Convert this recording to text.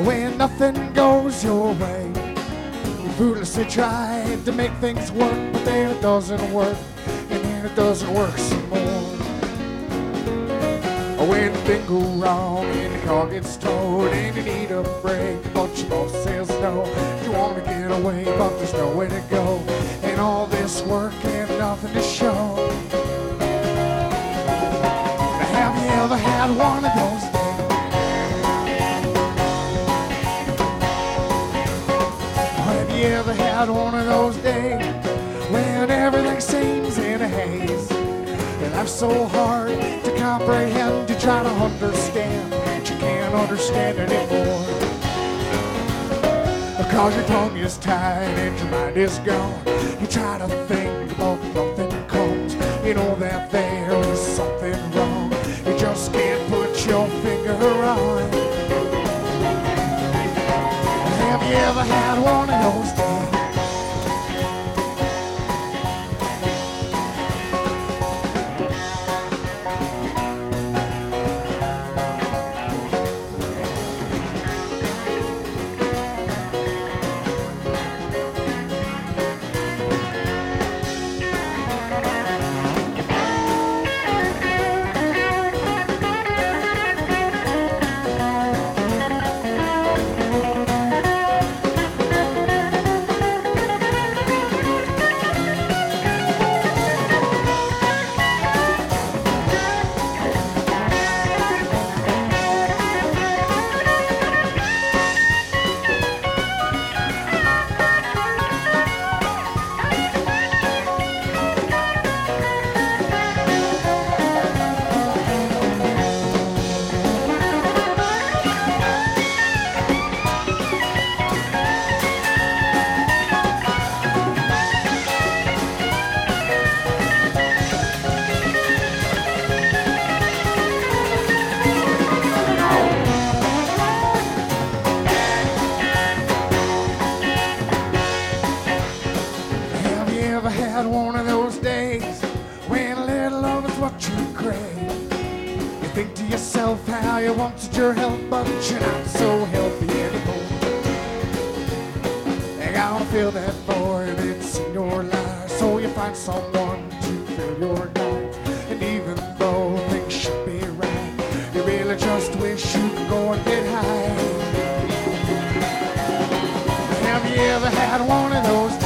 when nothing goes your way. You foolishly try to make things work, but then it doesn't work, and then it doesn't work some more. When things go wrong and the car gets towed and you need a break, but your boss says no. You want to get away, but there's nowhere to go, and all this work and nothing to show. Have you ever had one of those days? Have you ever had one of those days when everything seems in a haze? And life's so hard to comprehend, you try to understand, but you can't understand anymore. Because your tongue is tied and your mind is gone. You try to think, but nothing comes. You know that there is something wrong. You just can't put your finger on. Have you ever had one of those days? Ever had one of those days when a little love is what you crave? You think to yourself how you wanted your help, but you're not so healthy anymore. You gotta fill that void that's in your life, so you find someone to fill your night. And even though things should be right, you really just wish you could go and get high. Have you ever had one of those